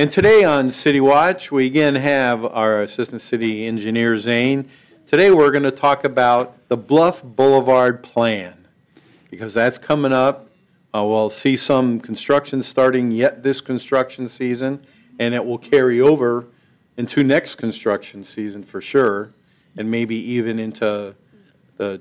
And today on City Watch, we again have our Assistant City Engineer, Zane. Today we're going to talk about the Bluff Boulevard Plan, because that's coming up. We'll see some construction starting yet this construction season, and it will carry over into next construction season for sure, and maybe even into the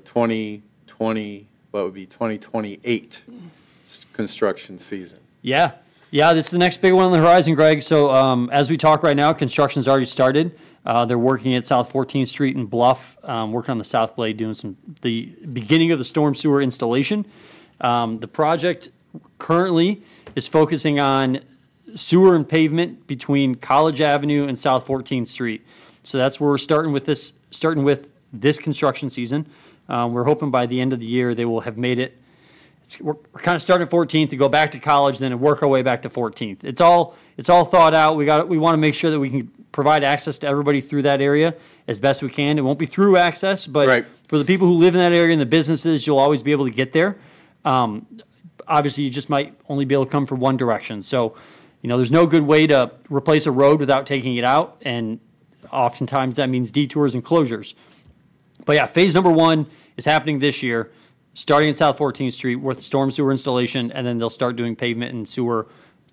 2028 construction season. Yeah, it's the next big one on the horizon, Greg. So as we talk right now, construction's already started. They're working at South 14th Street in Bluff, working on the South Blade, doing the beginning of the storm sewer installation. The project currently is focusing on sewer and pavement between College Avenue and South 14th Street. So that's where we're starting with this construction season. We're hoping by the end of the year they will have made it. We're kind of starting at 14th to go back to College, then work our way back to 14th. It's all thought out. We want to make sure that we can provide access to everybody through that area as best we can. It won't be through access, but for the people who live in that area and the businesses, you'll always be able to get there. Obviously, you just might only be able to come from one direction. So, there's no good way to replace a road without taking it out, and oftentimes that means detours and closures. But yeah, phase number 1 is happening this year, starting at South 14th Street with storm sewer installation, and then they'll start doing pavement and sewer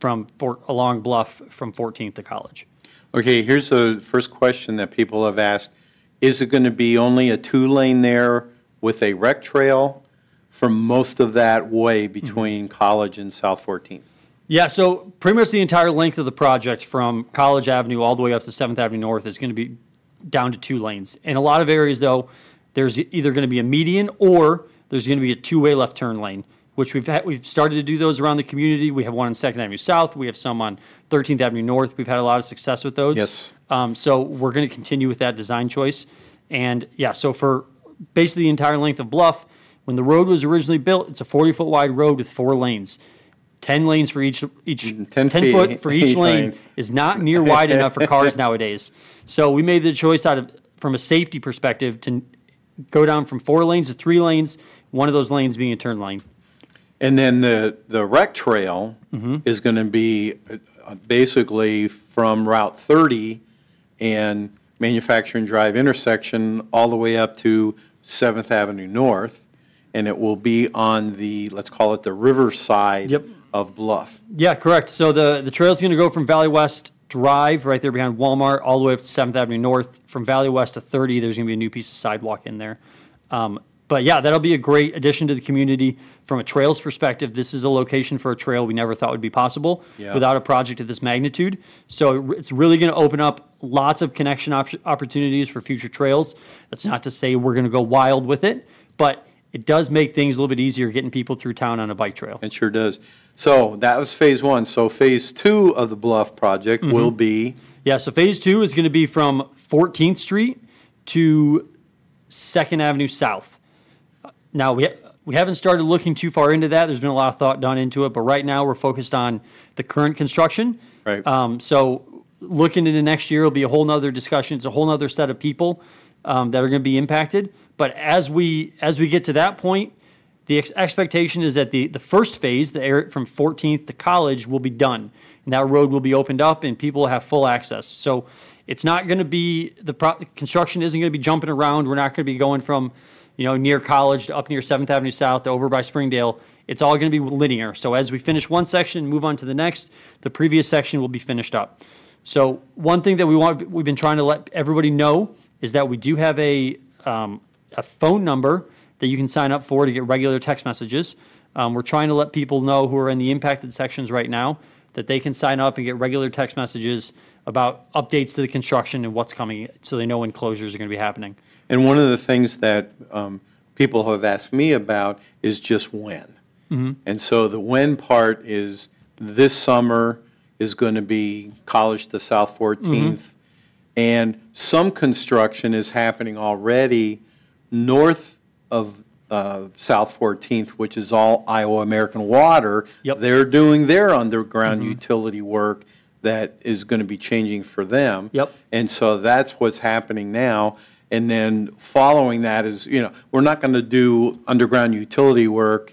along Bluff from 14th to College. Okay, here's the first question that people have asked. Is it going to be only a 2-lane there with a rec trail for most of that way between College and South 14th? Yeah, so pretty much the entire length of the project from College Avenue all the way up to 7th Avenue North is going to be down to 2 lanes. In a lot of areas, though, there's either going to be a median or there's going to be a 2-way left turn lane, which we've started to do those around the community. We have one on 2nd Avenue South. We have some on 13th Avenue North. We've had a lot of success with those. Yes. So we're going to continue with that design choice. And yeah, so for basically the entire length of Bluff, when the road was originally built, it's a 40-foot wide road with 4 lanes. 10 lanes for each 10 foot for each lane is not near wide enough for cars nowadays. So we made the choice from a safety perspective to go down from 4 lanes to 3 lanes, one of those lanes being a turn lane. And then the rec trail is going to be basically from Route 30 and Manufacturing Drive intersection all the way up to 7th Avenue North, and it will be on the, let's call it the river side of Bluff. Yeah, correct. So the trail is going to go from Valley West Drive right there behind Walmart all the way up to 7th Avenue North. From Valley West to 30, there's going to be a new piece of sidewalk in there. But yeah, that'll be a great addition to the community. From a trails perspective, this is a location for a trail we never thought would be possible without a project of this magnitude. So it's really going to open up lots of connection opportunities for future trails. That's not to say we're going to go wild with it, but it does make things a little bit easier getting people through town on a bike trail. It sure does. So that was phase 1. So phase 2 of the Bluff project will be? Yeah, so phase 2 is going to be from 14th Street to 2nd Avenue South. Now, we haven't started looking too far into that. There's been a lot of thought done into it, but right now we're focused on the current construction. Right. So looking into next year will be a whole nother discussion. It's a whole nother set of people that are going to be impacted. But as we get to that point, the expectation is that the first phase, the area from 14th to College, will be done. And that road will be opened up and people will have full access. So it's not going to be, construction isn't going to be jumping around. We're not going to be going from near College to up near 7th Avenue South to over by Springdale. It's all going to be linear. So as we finish one section, move on to the next, the previous section will be finished up. So one thing that we've been trying to let everybody know is that we do have a phone number that you can sign up for to get regular text messages. We're trying to let people know who are in the impacted sections right now that they can sign up and get regular text messages about updates to the construction and what's coming, so they know when closures are going to be happening. And one of the things that people have asked me about is just when. And so the when part is this summer is going to be College to South 14th, and some construction is happening already north of South 14th, which is all Iowa American Water. They're doing their underground utility work that is going to be changing for them. And so that's what's happening now. And then following that is, we're not going to do underground utility work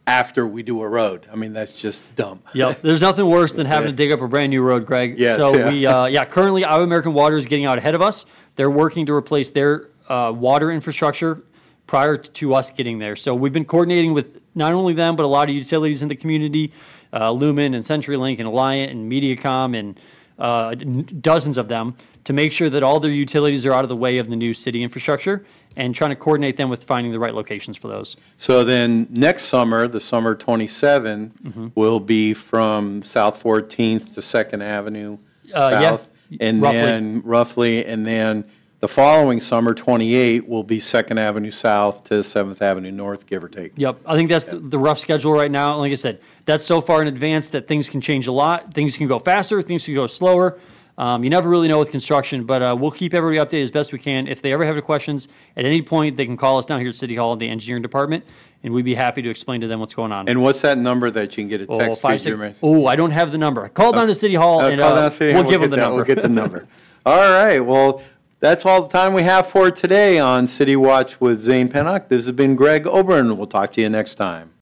after we do a road. I mean, that's just dumb. Yep. There's nothing worse than having to dig up a brand new road, Greg. Yes, so yeah. currently Iowa American Water is getting out ahead of us. They're working to replace their water infrastructure prior to us getting there. So we've been coordinating with not only them, but a lot of utilities in the community, Lumen and CenturyLink and Alliant and Mediacom and dozens of them, to make sure that all their utilities are out of the way of the new city infrastructure, and trying to coordinate them with finding the right locations for those. So then next summer, the summer 27, will be from South 14th to 2nd Avenue South. And then the following summer, 28, will be 2nd Avenue South to 7th Avenue North, give or take. Yep. I think that's the rough schedule right now. Like I said, that's so far in advance that things can change a lot. Things can go faster, things can go slower. You never really know with construction, but we'll keep everybody updated as best we can. If they ever have any questions at any point, they can call us down here at City Hall, the engineering department, and we'd be happy to explain to them what's going on. And what's that number that you can get a text feed? I don't have the number. Call down to City Hall, and we'll give them the number. We'll get the number. All right. Well, that's all the time we have for today on City Watch with Zane Pennock. This has been Greg Oberon. We'll talk to you next time.